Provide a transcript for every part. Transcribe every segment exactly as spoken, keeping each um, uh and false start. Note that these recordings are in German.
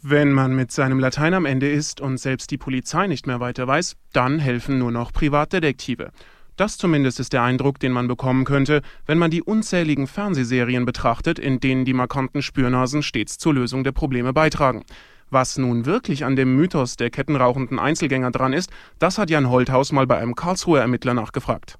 Wenn man mit seinem Latein am Ende ist und selbst die Polizei nicht mehr weiter weiß, dann helfen nur noch Privatdetektive. Das zumindest ist der Eindruck, den man bekommen könnte, wenn man die unzähligen Fernsehserien betrachtet, in denen die markanten Spürnasen stets zur Lösung der Probleme beitragen. Was nun wirklich an dem Mythos der kettenrauchenden Einzelgänger dran ist, das hat Jan Holthaus mal bei einem Karlsruher Ermittler nachgefragt.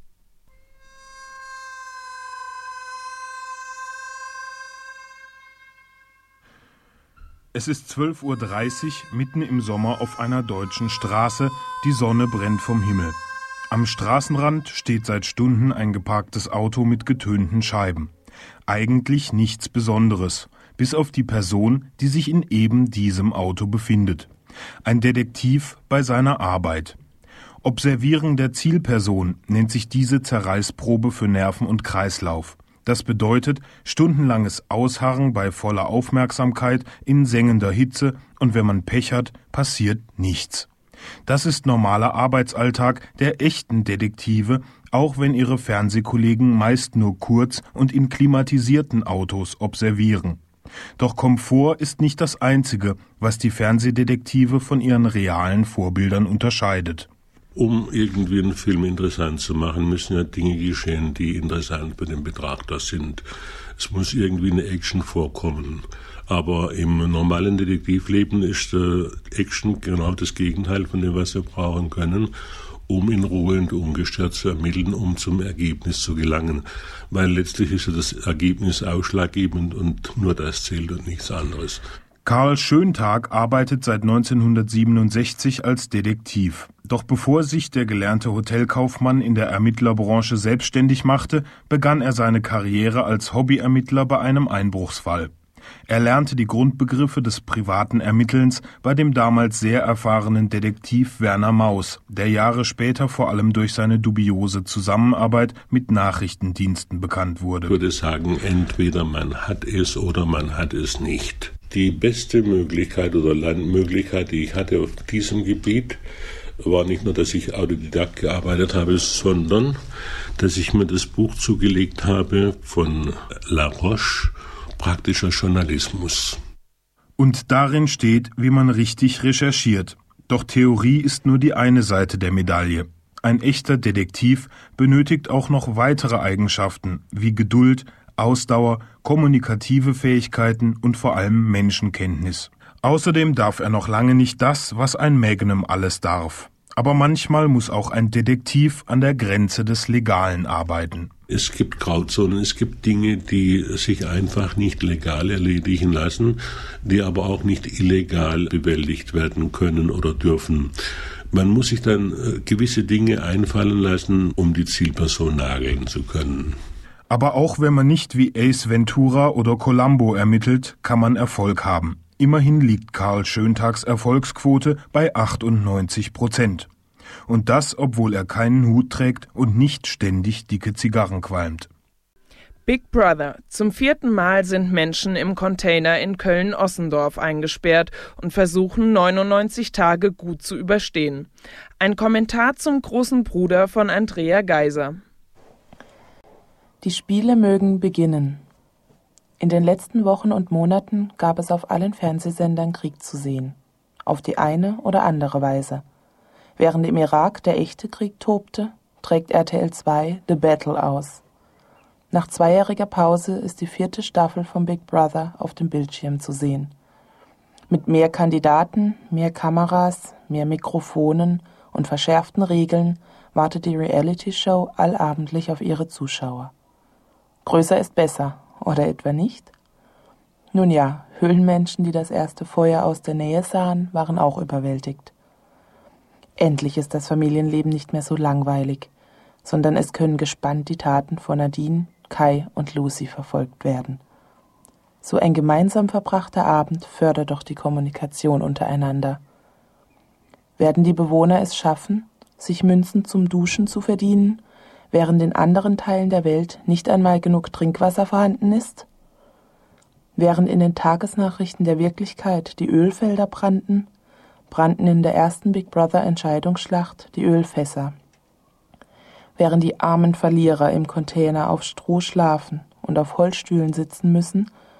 Es ist zwölf Uhr dreißig, mitten im Sommer auf einer deutschen Straße. Die Sonne brennt vom Himmel. Am Straßenrand steht seit Stunden ein geparktes Auto mit getönten Scheiben. Eigentlich nichts Besonderes, bis auf die Person, die sich in eben diesem Auto befindet. Ein Detektiv bei seiner Arbeit. Observieren der Zielperson nennt sich diese Zerreißprobe für Nerven und Kreislauf. Das bedeutet stundenlanges Ausharren bei voller Aufmerksamkeit in sengender Hitze und wenn man Pech hat, passiert nichts. Das ist normaler Arbeitsalltag der echten Detektive, auch wenn ihre Fernsehkollegen meist nur kurz und in klimatisierten Autos observieren. Doch Komfort ist nicht das Einzige, was die Fernsehdetektive von ihren realen Vorbildern unterscheidet. Um irgendwie einen Film interessant zu machen, müssen ja Dinge geschehen, die interessant für den Betrachter sind. Es muss irgendwie eine Action vorkommen. Aber im normalen Detektivleben ist äh, Action genau das Gegenteil von dem, was wir brauchen können, um in Ruhe und ungestört zu ermitteln, um zum Ergebnis zu gelangen. Weil letztlich ist ja das Ergebnis ausschlaggebend und nur das zählt und nichts anderes. Karl Schöntag arbeitet seit neunzehnhundertsiebenundsechzig als Detektiv. Doch bevor sich der gelernte Hotelkaufmann in der Ermittlerbranche selbstständig machte, begann er seine Karriere als Hobbyermittler bei einem Einbruchsfall. Er lernte die Grundbegriffe des privaten Ermittelns bei dem damals sehr erfahrenen Detektiv Werner Maus, der Jahre später vor allem durch seine dubiose Zusammenarbeit mit Nachrichtendiensten bekannt wurde. Ich würde sagen, entweder man hat es oder man hat es nicht. Die beste Möglichkeit oder Lernmöglichkeit, die ich hatte auf diesem Gebiet, war nicht nur, dass ich Autodidakt gearbeitet habe, sondern dass ich mir das Buch zugelegt habe von La Roche, Praktischer Journalismus. Und darin steht, wie man richtig recherchiert. Doch Theorie ist nur die eine Seite der Medaille. Ein echter Detektiv benötigt auch noch weitere Eigenschaften wie Geduld, Ausdauer, kommunikative Fähigkeiten und vor allem Menschenkenntnis. Außerdem darf er noch lange nicht das, was ein Magnum alles darf. Aber manchmal muss auch ein Detektiv an der Grenze des Legalen arbeiten. Es gibt Grauzonen, es gibt Dinge, die sich einfach nicht legal erledigen lassen, die aber auch nicht illegal bewältigt werden können oder dürfen. Man muss sich dann gewisse Dinge einfallen lassen, um die Zielperson nageln zu können. Aber auch wenn man nicht wie Ace Ventura oder Columbo ermittelt, kann man Erfolg haben. Immerhin liegt Karl Schöntags Erfolgsquote bei achtundneunzig Prozent. Und das, obwohl er keinen Hut trägt und nicht ständig dicke Zigarren qualmt. Big Brother. Zum vierten Mal sind Menschen im Container in Köln-Ossendorf eingesperrt und versuchen neunundneunzig Tage gut zu überstehen. Ein Kommentar zum großen Bruder von Andrea Geiser. Die Spiele mögen beginnen. In den letzten Wochen und Monaten gab es auf allen Fernsehsendern Krieg zu sehen. Auf die eine oder andere Weise. Während im Irak der echte Krieg tobte, trägt R T L zwei The Battle aus. Nach zweijähriger Pause ist die vierte Staffel von Big Brother auf dem Bildschirm zu sehen. Mit mehr Kandidaten, mehr Kameras, mehr Mikrofonen und verschärften Regeln wartet die Reality-Show allabendlich auf ihre Zuschauer. Größer ist besser, oder etwa nicht? Nun ja, Höhlenmenschen, die das erste Feuer aus der Nähe sahen, waren auch überwältigt. Endlich ist das Familienleben nicht mehr so langweilig, sondern es können gespannt die Taten von Nadine, Kai und Lucy verfolgt werden. So ein gemeinsam verbrachter Abend fördert doch die Kommunikation untereinander. Werden die Bewohner es schaffen, sich Münzen zum Duschen zu verdienen, während in anderen Teilen der Welt nicht einmal genug Trinkwasser vorhanden ist? Während in den Tagesnachrichten der Wirklichkeit die Ölfelder brannten, brannten in der ersten Big Brother Entscheidungsschlacht die Ölfässer. Während die armen Verlierer im Container auf Stroh schlafen und auf Holzstühlen sitzen müssen,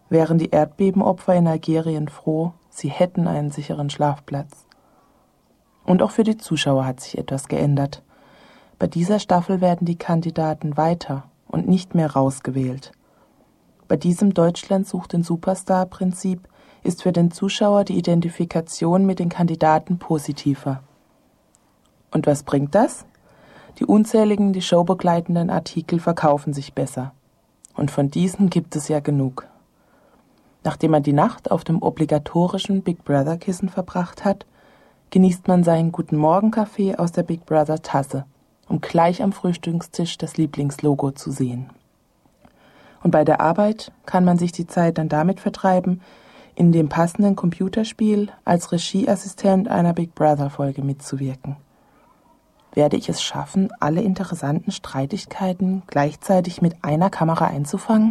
wären die Erdbebenopfer in Algerien froh, sie hätten einen sicheren Schlafplatz. Und auch für die Zuschauer hat sich etwas geändert. Bei dieser Staffel werden die Kandidaten weiter und nicht mehr rausgewählt. Bei diesem Deutschland sucht den Superstar-Prinzip ist für den Zuschauer die Identifikation mit den Kandidaten positiver. Und was bringt das? Die unzähligen, die Show begleitenden Artikel verkaufen sich besser. Und von diesen gibt es ja genug. Nachdem man die Nacht auf dem obligatorischen Big Brother-Kissen verbracht hat, genießt man seinen Guten-Morgen-Kaffee aus der Big Brother-Tasse, um gleich am Frühstückstisch das Lieblingslogo zu sehen. Und bei der Arbeit kann man sich die Zeit dann damit vertreiben, in dem passenden Computerspiel als Regieassistent einer Big Brother-Folge mitzuwirken. Werde ich es schaffen, alle interessanten Streitigkeiten gleichzeitig mit einer Kamera einzufangen?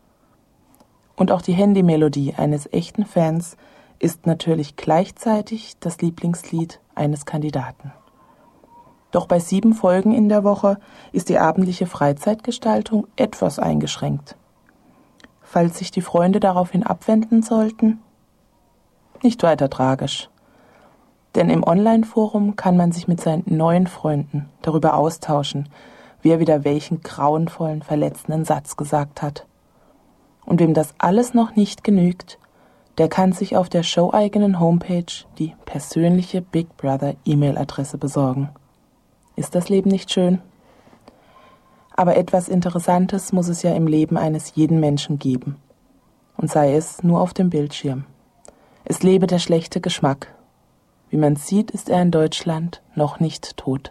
Und auch die Handymelodie eines echten Fans ist natürlich gleichzeitig das Lieblingslied eines Kandidaten. Doch bei sieben Folgen in der Woche ist die abendliche Freizeitgestaltung etwas eingeschränkt. Falls sich die Freunde daraufhin abwenden sollten, nicht weiter tragisch. Denn im Online-Forum kann man sich mit seinen neuen Freunden darüber austauschen, wer wieder welchen grauenvollen, verletzenden Satz gesagt hat. Und wem das alles noch nicht genügt, der kann sich auf der showeigenen Homepage die persönliche Big Brother E-Mail-Adresse besorgen. Ist das Leben nicht schön? Aber etwas Interessantes muss es ja im Leben eines jeden Menschen geben. Und sei es nur auf dem Bildschirm. Es lebe der schlechte Geschmack. Wie man sieht, ist er in Deutschland noch nicht tot.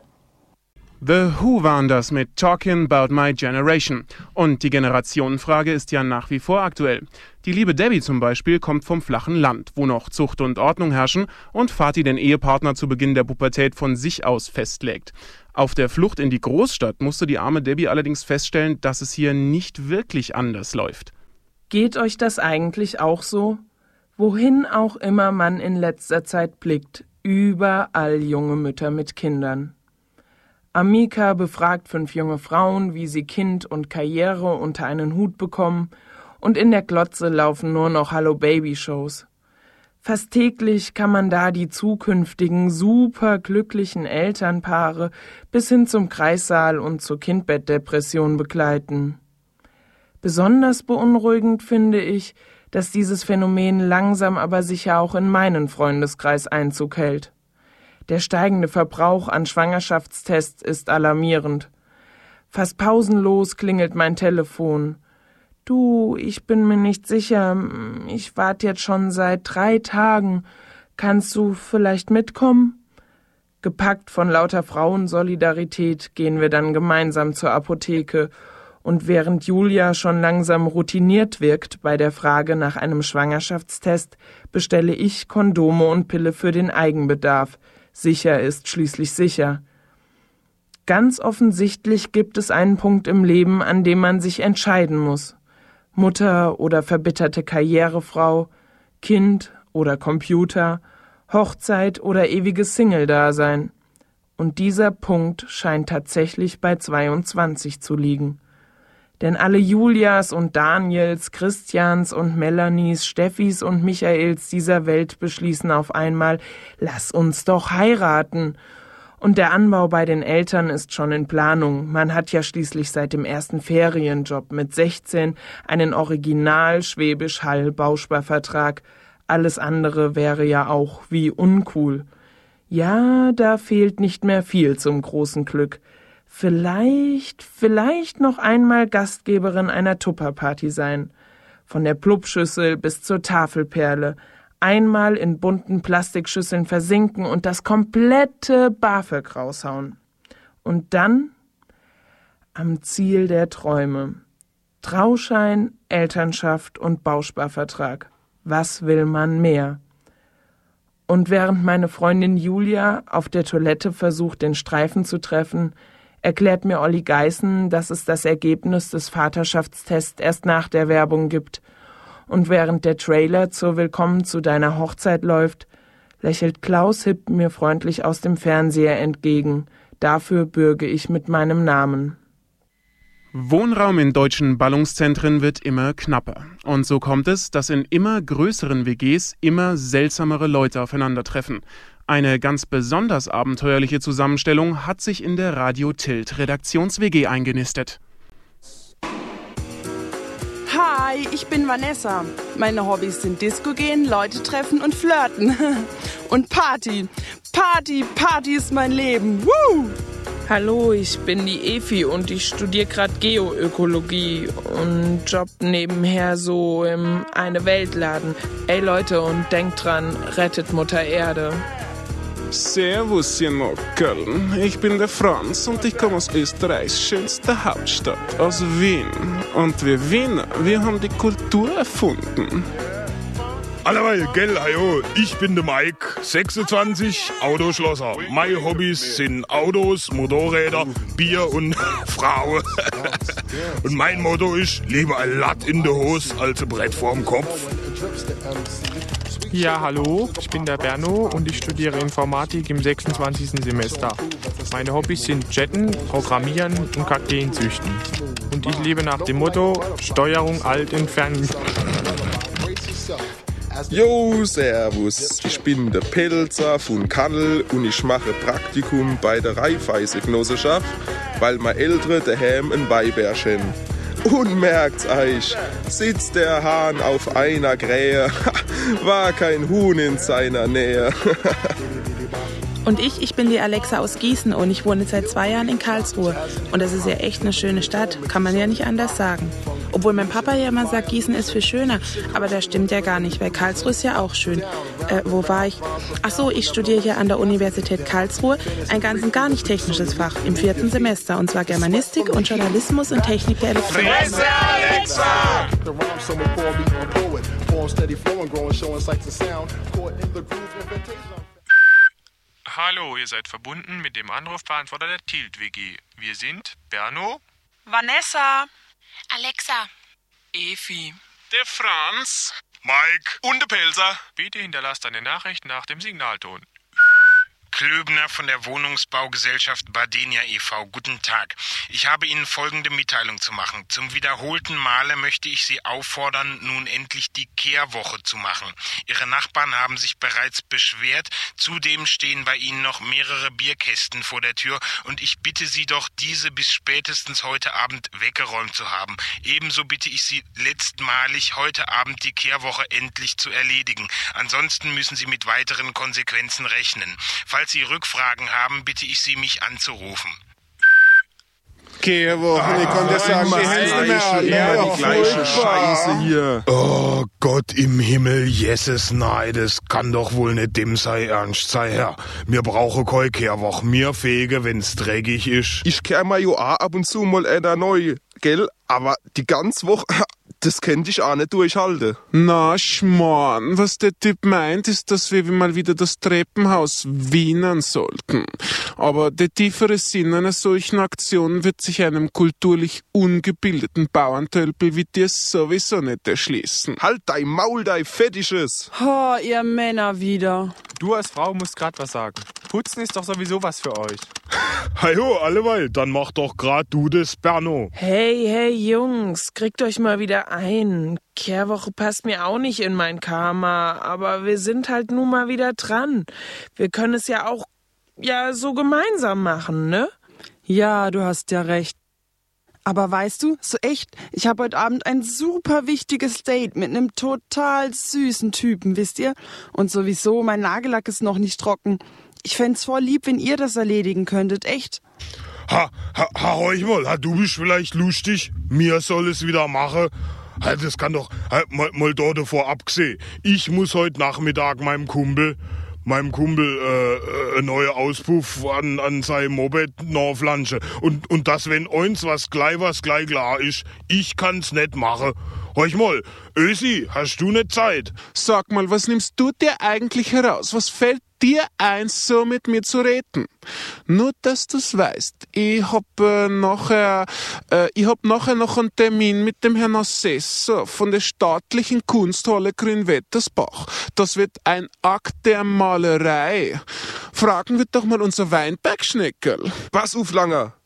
The Who waren das mit Talking About My Generation. Und die Generationenfrage ist ja nach wie vor aktuell. Die liebe Debbie zum Beispiel kommt vom flachen Land, wo noch Zucht und Ordnung herrschen und Vati den Ehepartner zu Beginn der Pubertät von sich aus festlegt. Auf der Flucht in die Großstadt musste die arme Debbie allerdings feststellen, dass es hier nicht wirklich anders läuft. Geht euch das eigentlich auch so? Wohin auch immer man in letzter Zeit blickt, überall junge Mütter mit Kindern. Amika befragt fünf junge Frauen, wie sie Kind und Karriere unter einen Hut bekommen, und in der Glotze laufen nur noch Hallo-Baby-Shows. Fast täglich kann man da die zukünftigen, superglücklichen Elternpaare bis hin zum Kreissaal und zur Kindbettdepression begleiten. Besonders beunruhigend finde ich, dass dieses Phänomen langsam aber sicher auch in meinen Freundeskreis Einzug hält. Der steigende Verbrauch an Schwangerschaftstests ist alarmierend. Fast pausenlos klingelt mein Telefon. Du, ich bin mir nicht sicher, ich warte jetzt schon seit drei Tagen. Kannst du vielleicht mitkommen? Gepackt von lauter Frauensolidarität gehen wir dann gemeinsam zur Apotheke. Und während Julia schon langsam routiniert wirkt bei der Frage nach einem Schwangerschaftstest, bestelle ich Kondome und Pille für den Eigenbedarf. Sicher ist schließlich sicher. Ganz offensichtlich gibt es einen Punkt im Leben, an dem man sich entscheiden muss. Mutter oder verbitterte Karrierefrau, Kind oder Computer, Hochzeit oder ewiges Single-Dasein. Und dieser Punkt scheint tatsächlich bei zweiundzwanzig zu liegen. Denn alle Julias und Daniels, Christians und Melanies, Steffis und Michaels dieser Welt beschließen auf einmal, lass uns doch heiraten. Und der Anbau bei den Eltern ist schon in Planung. Man hat ja schließlich seit dem ersten Ferienjob mit sechzehn einen Original-Schwäbisch-Hall-Bausparvertrag. Alles andere wäre ja auch wie uncool. Ja, da fehlt nicht mehr viel zum großen Glück. Vielleicht, vielleicht noch einmal Gastgeberin einer Tupperparty sein. Von der Pluppschüssel bis zur Tafelperle. Einmal in bunten Plastikschüsseln versinken und das komplette BAföG raushauen. Und dann am Ziel der Träume. Trauschein, Elternschaft und Bausparvertrag. Was will man mehr? Und während meine Freundin Julia auf der Toilette versucht, den Streifen zu treffen, erklärt mir Olli Geißen, dass es das Ergebnis des Vaterschaftstests erst nach der Werbung gibt. Und während der Trailer zur Willkommen zu deiner Hochzeit läuft, lächelt Klaus Hipp mir freundlich aus dem Fernseher entgegen. Dafür bürge ich mit meinem Namen. Wohnraum in deutschen Ballungszentren wird immer knapper. Und so kommt es, dass in immer größeren W Gs immer seltsamere Leute aufeinandertreffen. Eine ganz besonders abenteuerliche Zusammenstellung hat sich in der Radio Tilt Redaktions-W G eingenistet. Hi, ich bin Vanessa. Meine Hobbys sind Disco gehen, Leute treffen und flirten. Und Party. Party, Party ist mein Leben. Woo! Hallo, ich bin die Efi und ich studiere gerade Geoökologie und jobb nebenher so im Eine-Welt-Laden. Ey Leute, und denkt dran, rettet Mutter Erde. Servus, ihr Nockerln. Ich bin der Franz und ich komme aus Österreichs schönster Hauptstadt, aus Wien. Und wir Wiener, wir haben die Kultur erfunden. Alleweil, gell, hajo, ich bin der Mike, sechsundzwanzig, Autoschlosser. Meine Hobbys sind Autos, Motorräder, Bier und Frauen. Und mein Motto ist, lieber ein Latt in der Hose als ein Brett vorm Kopf. Ja, hallo, ich bin der Berno und ich studiere Informatik im sechsundzwanzigsten Semester. Meine Hobbys sind Jetten, Programmieren und Kakteen züchten. Und ich lebe nach dem Motto, Steuerung alt entfernen. Jo, servus, ich bin der Pelzer von Kannel und ich mache Praktikum bei der Raiffeisen-Genossenschaft, weil meine Eltern daheim ein Weibärchen. Und merkt's euch, sitzt der Hahn auf einer Krähe, war kein Huhn in seiner Nähe. Und ich, ich bin die Alexa aus Gießen und ich wohne seit zwei Jahren in Karlsruhe. Und das ist ja echt eine schöne Stadt, kann man ja nicht anders sagen. Obwohl mein Papa ja immer sagt, Gießen ist viel schöner. Aber das stimmt ja gar nicht, weil Karlsruhe ist ja auch schön. Äh, wo war ich? Ach so, ich studiere hier an der Universität Karlsruhe ein ganz und gar nicht technisches Fach im vierten Semester. Und zwar Germanistik und Journalismus und Technik der Elektronik. Fresse, Alexa! Hallo, ihr seid verbunden mit dem Anrufbeantworter der Tilt-W G. Wir sind Berno, Vanessa, Alexa, Efi, Der Franz. Mike Und der Pelzer. bitte hinterlasst eine Nachricht nach dem Signalton. Klöbner von der Wohnungsbaugesellschaft Badenia e V Guten Tag. Ich habe Ihnen folgende Mitteilung zu machen. Zum wiederholten Male möchte ich Sie auffordern, nun endlich die Kehrwoche zu machen. Ihre Nachbarn haben sich bereits beschwert. Zudem stehen bei Ihnen noch mehrere Bierkästen vor der Tür und ich bitte Sie doch, diese bis spätestens heute Abend weggeräumt zu haben. Ebenso bitte ich Sie letztmalig, heute Abend die Kehrwoche endlich zu erledigen. Ansonsten müssen Sie mit weiteren Konsequenzen rechnen. Falls Sie Rückfragen haben, bitte ich Sie, mich anzurufen. Kehrwochen, ich kann dir sagen, die Hände mehr an. Ja, die gleiche Scheiße hier. Oh Gott im Himmel, Jesus, nein, das kann doch wohl nicht dem sei ernst sei, Herr. Wir brauchen keine Kehrwoche, wir fege, wenn's dreckig ist. Ich kehr mal jo auch ab und zu mal einer neu, gell? Aber die ganze Woche, das könnte ich auch nicht durchhalten. Na, Schmarrn, was der Typ meint, ist, dass wir mal wieder das Treppenhaus wienern sollten. Aber der tiefere Sinn einer solchen Aktion wird sich einem kulturlich ungebildeten Bauerntölpel wie dir sowieso nicht erschließen. Halt dein Maul, dein Fettisches. Oh, ihr Männer wieder. Du als Frau musst grad was sagen. Putzen ist doch sowieso was für euch. Hajo, alleweil, dann mach doch grad du das, Berno. Hey, hey Jungs, kriegt euch mal wieder ein. Kehrwoche passt mir auch nicht in mein Karma, aber wir sind halt nun mal wieder dran. Wir können es ja auch ja so gemeinsam machen, ne? Ja, du hast ja recht. Aber weißt du, so echt, ich habe heute Abend ein super wichtiges Date mit einem total süßen Typen, wisst ihr? Und sowieso, mein Nagellack ist noch nicht trocken. Ich fänd's voll lieb, wenn ihr das erledigen könntet, echt. Ha, ha, ha, hör ich mal, ha, du bist vielleicht lustig, mir soll es wieder machen. Ha, das kann doch, ha, mal, mal dort davor abgesehen. Ich muss heute Nachmittag meinem Kumpel, meinem Kumpel, äh, ein neuer Auspuff an, an seinem Moped nachflanschen. Und, und das, wenn uns was gleich was gleich klar ist, ich kann's nicht machen. Hör ich mal, Ösi, hast du nicht Zeit? Sag mal, was nimmst du dir eigentlich heraus? Was fällt dir ein, so mit mir zu reden? Nur, dass du's weißt. Ich hab äh, nachher, äh, ich hab nachher noch einen Termin mit dem Herrn Assessor von der staatlichen Kunsthalle Grünwettersbach. Das wird ein Akt der Malerei. Fragen wir doch mal unser Weinbergschneckerl. Pass auf, Langer.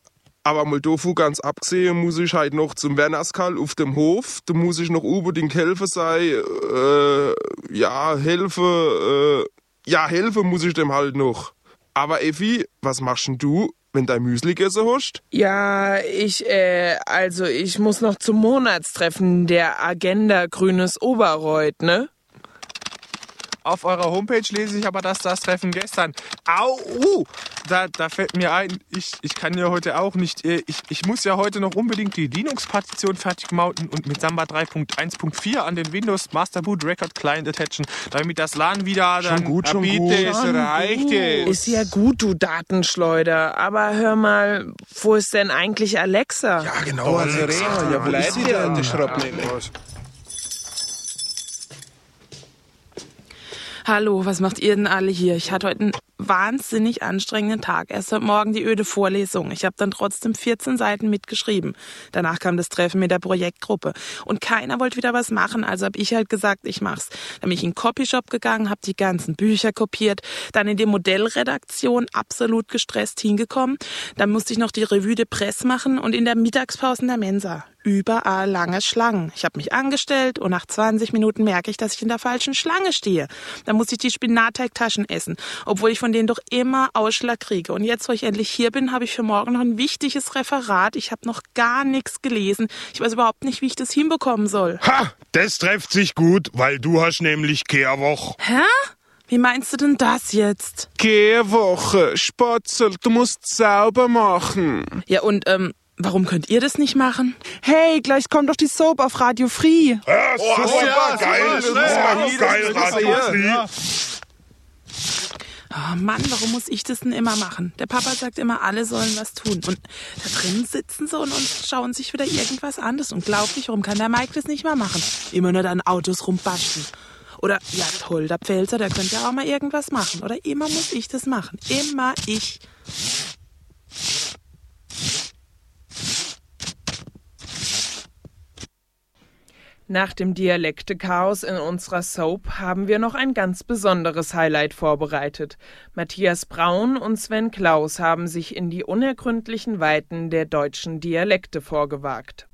Aber mal davon ganz abgesehen, muss ich halt noch zum Wernerskal auf dem Hof. Da muss ich noch unbedingt helfen sein. Äh, ja, helfen, äh, ja, helfen muss ich dem halt noch. Aber Effi, was machst denn du, wenn dein Müsli gegessen hast? Ja, ich, äh, also ich muss noch zum Monatstreffen der Agenda Grünes Oberreuth, ne? Auf eurer Homepage lese ich aber, dass das Treffen gestern... Au! Uh, da, da fällt mir ein, ich, ich kann ja heute auch nicht... Ich, ich muss ja heute noch unbedingt die Linux-Partition fertig mounten und mit Samba drei Punkt eins Punkt vier an den Windows Master Boot Record Client attachen, damit das LAN wieder dann... Schon gut, schon bitte, gut. es reicht es. Ist ja gut, du Datenschleuder. Aber hör mal, wo ist denn eigentlich Alexa? Ja, genau, Alexa. Ja, wo ist sie denn, die Schraubnelle? Hallo, was macht ihr denn alle hier? Ich hatte heute einen wahnsinnig anstrengenden Tag. Erst heute Morgen die öde Vorlesung. Ich habe dann trotzdem vierzehn Seiten mitgeschrieben. Danach kam das Treffen mit der Projektgruppe. Und keiner wollte wieder was machen, also habe ich halt gesagt, ich mach's. Dann bin ich in den Copyshop gegangen, habe die ganzen Bücher kopiert, dann in die Modellredaktion absolut gestresst hingekommen. Dann musste ich noch die Revue de Presse machen und in der Mittagspause in der Mensa. Überall lange Schlangen. Ich habe mich angestellt und nach zwanzig Minuten merke ich, dass ich in der falschen Schlange stehe. Dann muss ich die Spinatteigtaschen essen, obwohl ich von denen doch immer Ausschlag kriege. Und jetzt, wo ich endlich hier bin, habe ich für morgen noch ein wichtiges Referat. Ich habe noch gar nichts gelesen. Ich weiß überhaupt nicht, wie ich das hinbekommen soll. Ha, das trifft sich gut, weil du hast nämlich Kehrwoche. Hä? Wie meinst du denn das jetzt? Kehrwoche, Spatzel, du musst sauber machen. Ja, und, ähm, warum könnt ihr das nicht machen? Hey, gleich kommt doch die Soap auf Radio Free. Ja, Oh, super, ja, geil, super, super, super, geil, super, Radio ja. Free. Oh Mann, warum muss ich das denn immer machen? Der Papa sagt immer, alle sollen was tun. Und da drin sitzen sie und, und schauen sich wieder irgendwas an. Das ist unglaublich. Warum kann der Mike das nicht mal machen? Immer nur an Autos rumbasteln. Oder, ja toll, der Pfälzer, der könnte ja auch mal irgendwas machen. Oder immer muss ich das machen. Immer ich. Nach dem Dialekte-Chaos in unserer Soap haben wir noch ein ganz besonderes Highlight vorbereitet. Matthias Braun und Sven Klaus haben sich in die unergründlichen Weiten der deutschen Dialekte vorgewagt.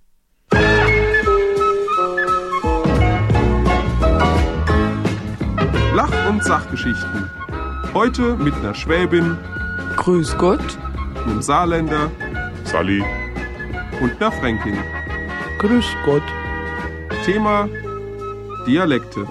Lach- und Sachgeschichten. Heute mit einer Schwäbin, Grüß Gott. einem Saarländer Sally. und einer Fränkin. Grüß Gott. Thema Dialekte.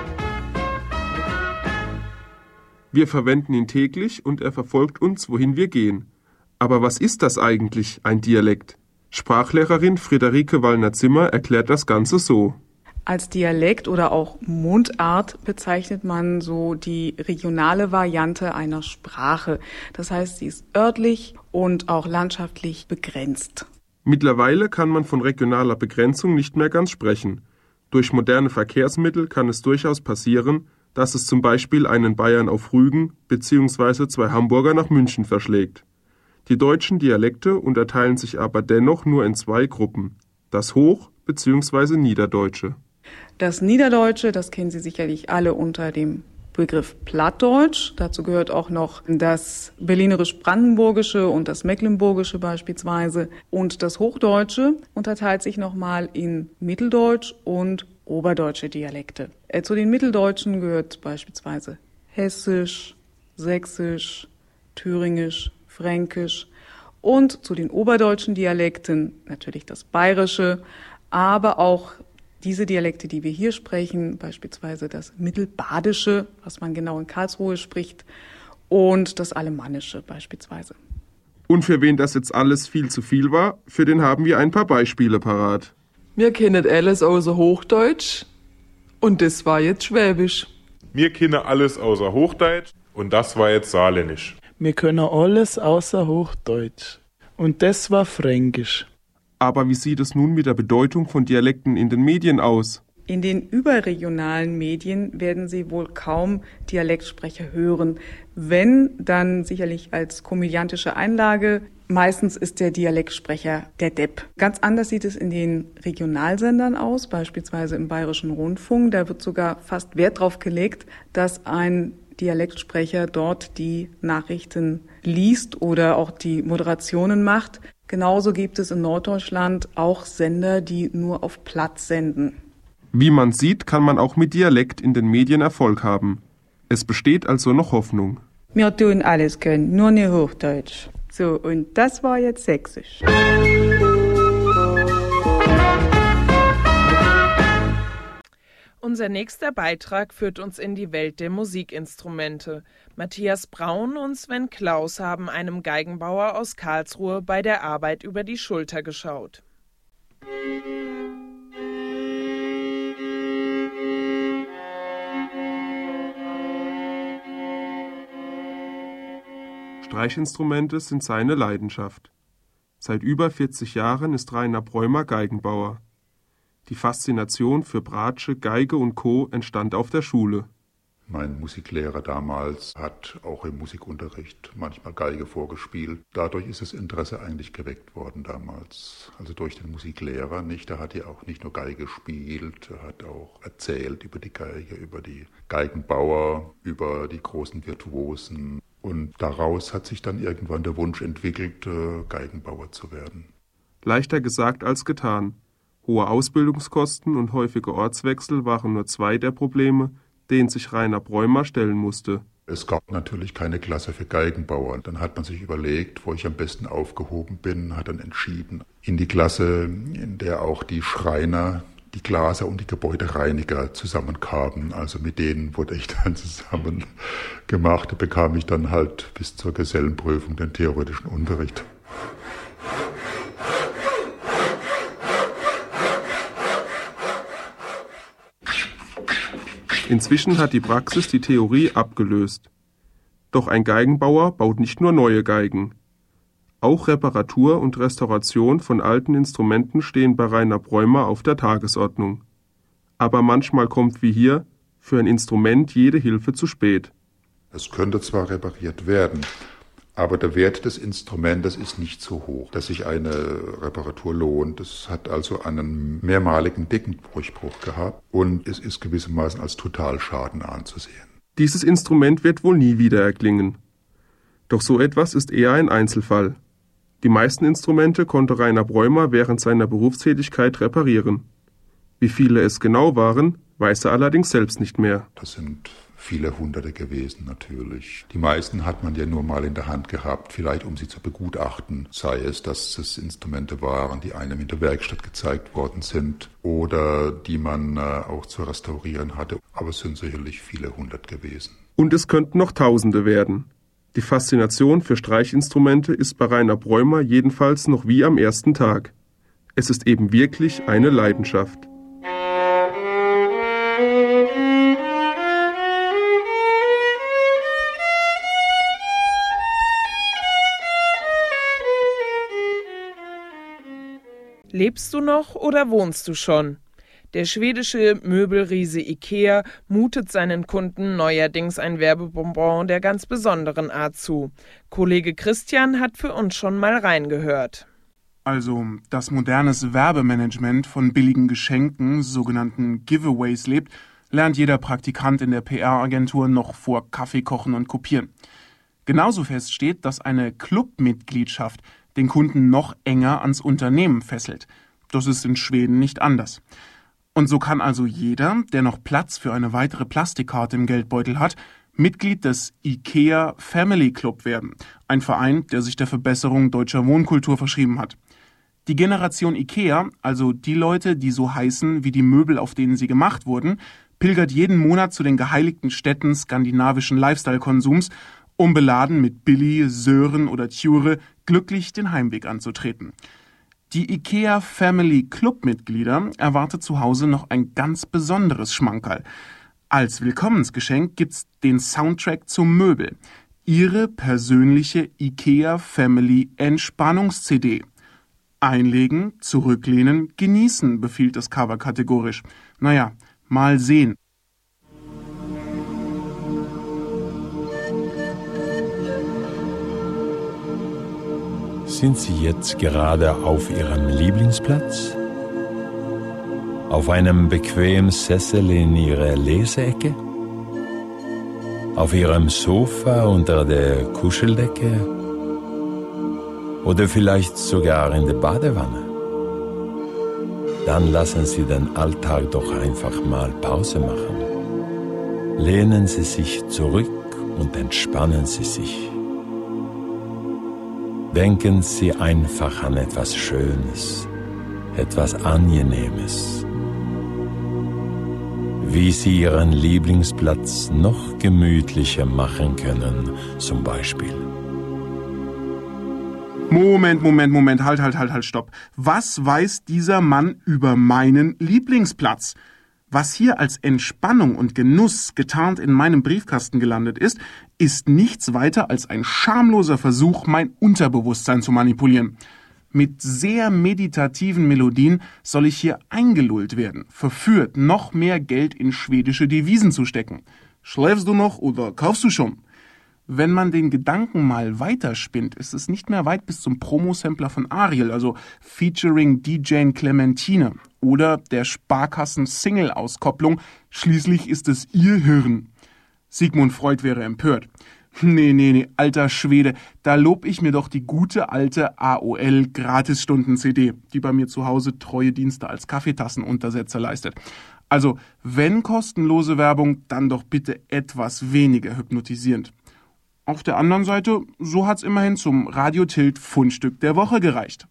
Wir verwenden ihn täglich und er verfolgt uns, wohin wir gehen. Aber was ist das eigentlich, ein Dialekt? Sprachlehrerin Friederike Wallner-Zimmer erklärt das Ganze so. Als Dialekt oder auch Mundart bezeichnet man so die regionale Variante einer Sprache. Das heißt, sie ist örtlich und auch landschaftlich begrenzt. Mittlerweile kann man von regionaler Begrenzung nicht mehr ganz sprechen. Durch moderne Verkehrsmittel kann es durchaus passieren, dass es zum Beispiel einen Bayern auf Rügen bzw. zwei Hamburger nach München verschlägt. Die deutschen Dialekte unterteilen sich aber dennoch nur in zwei Gruppen, das Hoch- bzw. Niederdeutsche. Das Niederdeutsche, das kennen Sie sicherlich alle unter dem Begriff Plattdeutsch. Dazu gehört auch noch das Berlinerisch-Brandenburgische und das Mecklenburgische beispielsweise. Und das Hochdeutsche unterteilt sich nochmal in Mitteldeutsch und oberdeutsche Dialekte. Zu den Mitteldeutschen gehört beispielsweise Hessisch, Sächsisch, Thüringisch, Fränkisch und zu den oberdeutschen Dialekten natürlich das Bayerische, aber auch diese Dialekte, die wir hier sprechen, beispielsweise das Mittelbadische, was man genau in Karlsruhe spricht, und das Alemannische beispielsweise. Und für wen das jetzt alles viel zu viel war, für den haben wir ein paar Beispiele parat. Wir kennen alles außer Hochdeutsch und das war jetzt Schwäbisch. Wir kennen alles außer Hochdeutsch und das war jetzt Saarländisch. Wir können alles außer Hochdeutsch und das war Fränkisch. Aber wie sieht es nun mit der Bedeutung von Dialekten in den Medien aus? In den überregionalen Medien werden Sie wohl kaum Dialektsprecher hören. Wenn, dann sicherlich als komödiantische Einlage. Meistens ist der Dialektsprecher der Depp. Ganz anders sieht es in den Regionalsendern aus, beispielsweise im Bayerischen Rundfunk. Da wird sogar fast Wert drauf gelegt, dass ein Dialektsprecher dort die Nachrichten liest oder auch die Moderationen macht. Genauso gibt es in Norddeutschland auch Sender, die nur auf Platt senden. Wie man sieht, kann man auch mit Dialekt in den Medien Erfolg haben. Es besteht also noch Hoffnung. Wir tun alles können, nur nicht Hochdeutsch. So, und das war jetzt Sächsisch. Unser nächster Beitrag führt uns in die Welt der Musikinstrumente. Matthias Braun und Sven Klaus haben einem Geigenbauer aus Karlsruhe bei der Arbeit über die Schulter geschaut. Streichinstrumente sind seine Leidenschaft. Seit über vierzig Jahren ist Rainer Bräumer Geigenbauer. Die Faszination für Bratsche, Geige und Co. entstand auf der Schule. Mein Musiklehrer damals hat auch im Musikunterricht manchmal Geige vorgespielt. Dadurch ist das Interesse eigentlich geweckt worden damals. Also durch den Musiklehrer nicht. Er hat ja auch nicht nur Geige gespielt, er hat auch erzählt über die Geige, über die Geigenbauer, über die großen Virtuosen. Und daraus hat sich dann irgendwann der Wunsch entwickelt, Geigenbauer zu werden. Leichter gesagt als getan. Hohe Ausbildungskosten und häufige Ortswechsel waren nur zwei der Probleme, denen sich Rainer Bräumer stellen musste. Es gab natürlich keine Klasse für Geigenbauer. Dann hat man sich überlegt, wo ich am besten aufgehoben bin, hat dann entschieden, in die Klasse, in der auch die Schreiner, die Glaser und die Gebäudereiniger zusammenkamen. Also mit denen wurde ich dann zusammen gemacht. Da bekam ich dann halt bis zur Gesellenprüfung den theoretischen Unterricht. Inzwischen hat die Praxis die Theorie abgelöst. Doch ein Geigenbauer baut nicht nur neue Geigen. Auch Reparatur und Restauration von alten Instrumenten stehen bei Rainer Bräumer auf der Tagesordnung. Aber manchmal kommt wie hier für ein Instrument jede Hilfe zu spät. Es könnte zwar repariert werden, aber der Wert des Instrumentes ist nicht so hoch, dass sich eine Reparatur lohnt. Es hat also einen mehrmaligen Deckendurchbruch gehabt und es ist gewissermaßen als Totalschaden anzusehen. Dieses Instrument wird wohl nie wieder erklingen. Doch so etwas ist eher ein Einzelfall. Die meisten Instrumente konnte Rainer Bräumer während seiner Berufstätigkeit reparieren. Wie viele es genau waren, weiß er allerdings selbst nicht mehr. Das sind viele Hunderte gewesen natürlich. Die meisten hat man ja nur mal in der Hand gehabt, vielleicht um sie zu begutachten. Sei es, dass es Instrumente waren, die einem in der Werkstatt gezeigt worden sind oder die man äh, auch zu restaurieren hatte. Aber es sind sicherlich viele hundert gewesen. Und es könnten noch Tausende werden. Die Faszination für Streichinstrumente ist bei Rainer Bräumer jedenfalls noch wie am ersten Tag. Es ist eben wirklich eine Leidenschaft. Lebst du noch oder wohnst du schon? Der schwedische Möbelriese Ikea mutet seinen Kunden neuerdings ein Werbebonbon der ganz besonderen Art zu. Kollege Christian hat für uns schon mal reingehört. Also, dass modernes Werbemanagement von billigen Geschenken, sogenannten Giveaways, lebt, lernt jeder Praktikant in der P R-Agentur noch vor Kaffeekochen und Kopieren. Genauso fest steht, dass eine Clubmitgliedschaft den Kunden noch enger ans Unternehmen fesselt. Das ist in Schweden nicht anders. Und so kann also jeder, der noch Platz für eine weitere Plastikkarte im Geldbeutel hat, Mitglied des IKEA Family Club werden. Ein Verein, der sich der Verbesserung deutscher Wohnkultur verschrieben hat. Die Generation IKEA, also die Leute, die so heißen wie die Möbel, auf denen sie gemacht wurden, pilgert jeden Monat zu den geheiligten Stätten skandinavischen Lifestyle-Konsums, um beladen mit Billy, Sören oder Tjure glücklich den Heimweg anzutreten. Die IKEA Family Club-Mitglieder erwartet zu Hause noch ein ganz besonderes Schmankerl. Als Willkommensgeschenk gibt's den Soundtrack zum Möbel. Ihre persönliche IKEA Family Entspannungs-C D. Einlegen, zurücklehnen, genießen, befiehlt das Cover kategorisch. Naja, mal sehen. Sind Sie jetzt gerade auf Ihrem Lieblingsplatz? Auf einem bequemen Sessel in Ihrer Leseecke? Auf Ihrem Sofa unter der Kuscheldecke? Oder vielleicht sogar in der Badewanne. Dann lassen Sie den Alltag doch einfach mal Pause machen. Lehnen Sie sich zurück und entspannen Sie sich. Denken Sie einfach an etwas Schönes, etwas Angenehmes. Wie Sie Ihren Lieblingsplatz noch gemütlicher machen können, zum Beispiel. Moment, Moment, Moment, halt, halt, halt, halt, stopp. Was weiß dieser Mann über meinen Lieblingsplatz? Was hier als Entspannung und Genuss getarnt in meinem Briefkasten gelandet ist, ist nichts weiter als ein schamloser Versuch, mein Unterbewusstsein zu manipulieren. Mit sehr meditativen Melodien soll ich hier eingelullt werden, verführt, noch mehr Geld in schwedische Devisen zu stecken. Schläfst du noch oder kaufst du schon? Wenn man den Gedanken mal weiterspinnt, ist es nicht mehr weit bis zum Promo-Sampler von Ariel, also featuring D J Clementine oder der Sparkassen-Single-Auskopplung Schließlich ist es ihr Hirn. Sigmund Freud wäre empört. Nee, nee, nee, alter Schwede, da lob ich mir doch die gute alte A O L-Gratisstunden-C D, die bei mir zu Hause treue Dienste als Kaffeetassenuntersetzer leistet. Also, wenn kostenlose Werbung, dann doch bitte etwas weniger hypnotisierend. Auf der anderen Seite, so hat's immerhin zum Radio Tilt Fundstück der Woche gereicht.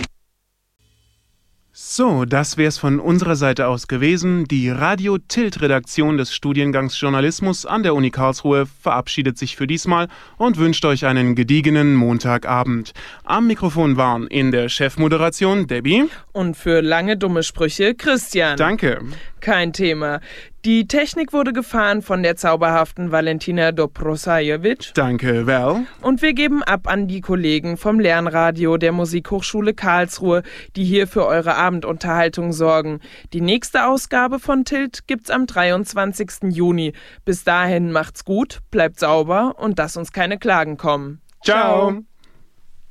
So, das wär's von unserer Seite aus gewesen. Die Radio Tilt Redaktion des Studiengangs Journalismus an der Uni Karlsruhe verabschiedet sich für diesmal und wünscht euch einen gediegenen Montagabend. Am Mikrofon waren in der Chefmoderation Debbie und für lange dumme Sprüche Christian. Danke. Kein Thema. Die Technik wurde gefahren von der zauberhaften Valentina Dobrosajevic. Danke, Val. Und wir geben ab an die Kollegen vom Lernradio der Musikhochschule Karlsruhe, die hier für eure Abendunterhaltung sorgen. Die nächste Ausgabe von Tilt gibt's am dreiundzwanzigsten Juni. Bis dahin macht's gut, bleibt sauber und lasst uns keine Klagen kommen. Ciao. Ciao.